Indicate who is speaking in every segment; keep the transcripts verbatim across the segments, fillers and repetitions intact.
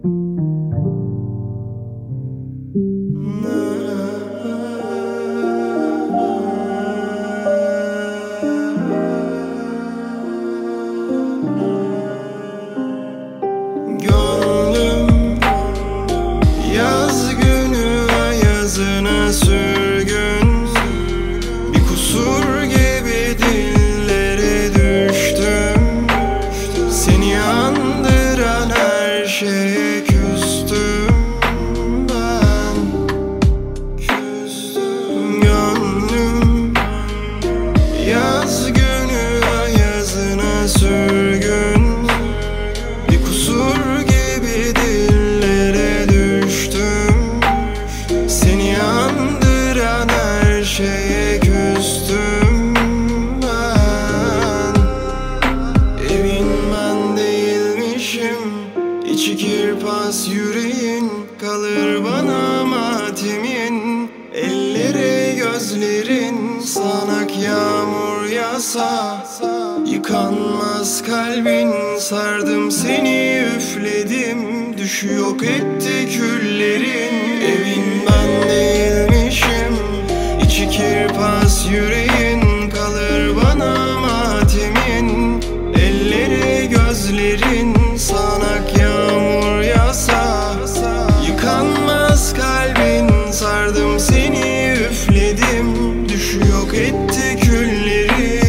Speaker 1: Gönlüm yaz günü ayazına sürgün, bir kusur gibi dillere düştüm. Seni andıran her şeye küstüm ben, küstüm. Gönlüm yaz günü ayazına sürgün, bir kusur gibi dillere düştüm. Seni andıran her şeye küstüm ben. Evin ben değilmişim, içi kirpas yüreğin, kalır bana matimin. Elleri gözlerin sanak yağmur yağsa, yıkanmaz kalbin. Sardım seni üfledim, düşü yok etti küllerin. Evin ben değilmişim, içi kirpas yüreğin, kalır bana matimin. Elleri gözlerin sanak yağmur yağsa, yıkanmaz kalbin. Sardım seni üfledim, düşü yok etti küllerin.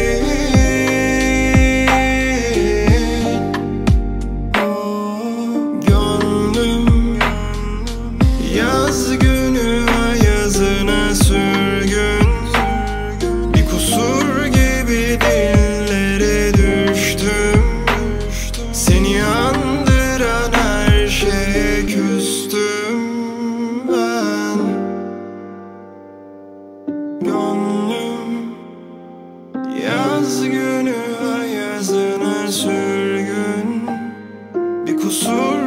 Speaker 1: Gönlüm yaz günü ayazına sürgün, bir kusur gibi dillere düştüm. Seni andıran her şeye küstüm ben. Gönlüm yaz günü ayazına sürgün, bir kusur